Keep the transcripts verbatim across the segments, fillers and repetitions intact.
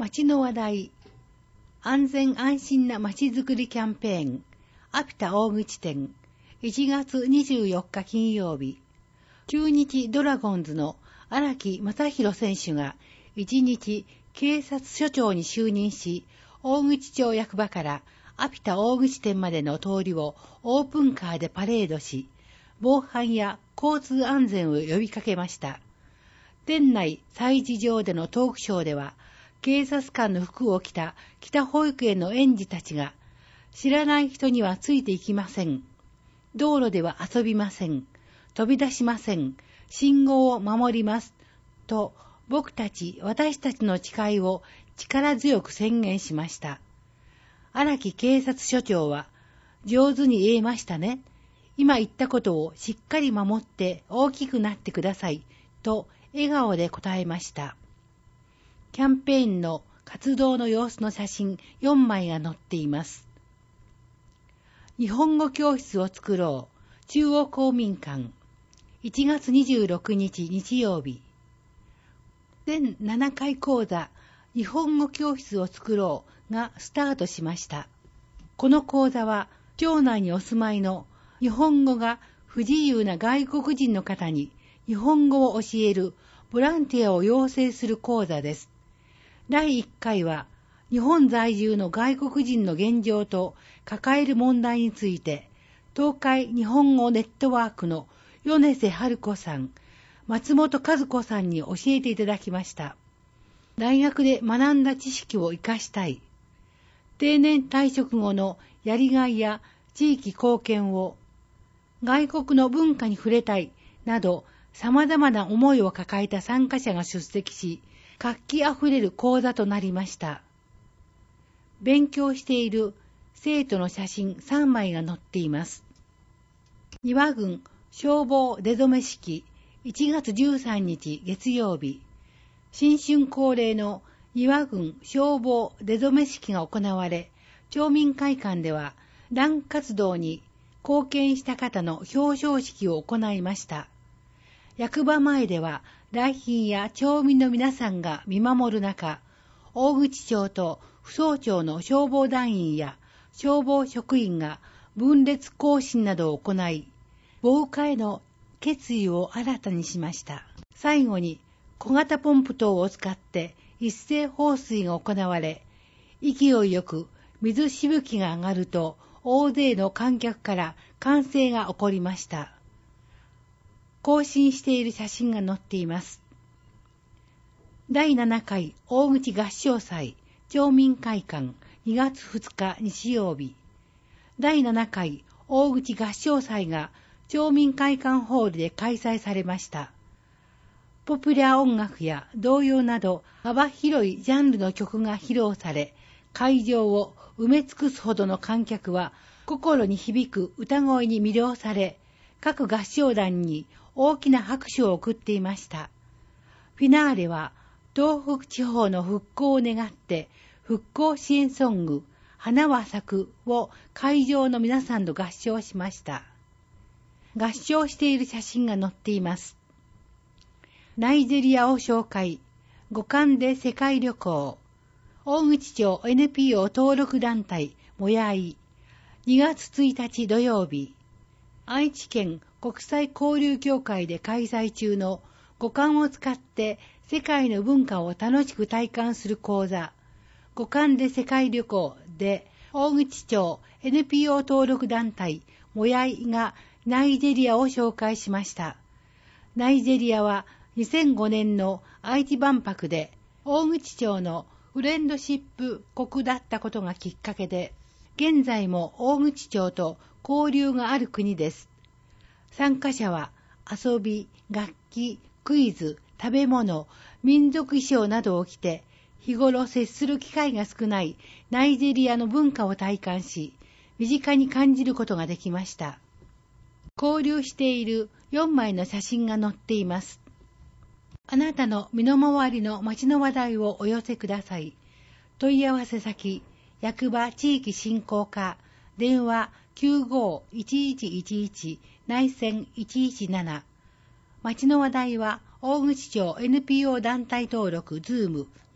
町の話題、安全安心な町づくりキャンペーン、アピタ大口店、いちがつにじゅうよっか金曜日、中日ドラゴンズの荒木正弘選手がいちにち警察署長に就任し、大口町役場からアピタ大口店までの通りをオープンカーでパレードし、防犯や交通安全を呼びかけました。店内催事場でのトークショーでは、警察官の服を着た北保育園の園児たちが、知らない人にはついていきません。道路では遊びません。飛び出しません。信号を守ります。と、僕たち、私たちの誓いを力強く宣言しました。荒木警察署長は、上手に言えましたね。今言ったことをしっかり守って大きくなってください。と、笑顔で答えました。キャンペーンの活動の様子の写真よんまいが載っています。日本語教室を作ろう。中央公民館。いちがつにじゅうろくにち日曜日。だいななかい講座、日本語教室を作ろうがスタートしました。この講座は、町内にお住まいの日本語が不自由な外国人の方に日本語を教えるボランティアを養成する講座です。だいいっかいは、日本在住の外国人の現状と抱える問題について、東海日本語ネットワークの米瀬春子さん、松本和子さんに教えていただきました。大学で学んだ知識を活かしたい。定年退職後のやりがいや地域貢献を、外国の文化に触れたいなど様々な思いを抱えた参加者が出席し、活気あふれる講座となりました。勉強している生徒の写真さんまいが載っています。庭郡消防出初め式いちがつじゅうさんにち月曜日、新春恒例の庭郡消防出初め式が行われ、町民会館では団活動に貢献した方の表彰式を行いました。役場前では来賓や町民の皆さんが見守る中、大口町と扶桑町の消防団員や消防職員が分列行進などを行い、防火への決意を新たにしました。最後に小型ポンプ等を使って一斉放水が行われ、勢いよく水しぶきが上がると大勢の観客から歓声が起こりました。行進している写真が載っています。だいななかい大口合唱祭町民会館にがつふつか日曜日。だいななかい大口合唱祭が町民会館ホールで開催されました。ポピュラー音楽や童謡など幅広いジャンルの曲が披露され、会場を埋め尽くすほどの観客は心に響く歌声に魅了され、各合唱団に大きな拍手を送っていました。フィナーレは東北地方の復興を願って復興支援ソング花は咲くを会場の皆さんと合唱しました。合唱している写真が載っています。ナイジェリアを紹介、五感で世界旅行、大口町 エヌピーオー 登録団体もやい、にがつついたち土曜日、愛知県国際交流協会で開催中の五感を使って世界の文化を楽しく体感する講座、五感で世界旅行で大口町 エヌピーオー 登録団体もやいがナイジェリアを紹介しました。ナイジェリアはにせんごねんの愛知万博で大口町のフレンドシップ国だったことがきっかけで、現在も大口町と交流がある国です。参加者は遊び、楽器、クイズ、食べ物、民族衣装などを着て、日頃接する機会が少ないナイジェリアの文化を体感し、身近に感じることができました。交流しているよんまいの写真が載っています。あなたの身の回りの街の話題をお寄せください。問い合わせ先、役場地域振興課、電話 きゅうご いちいちいちいち 内線いちいちなな。街の話題は大口町 エヌピーオー 団体登録ズームが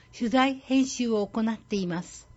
取材編集を行っています。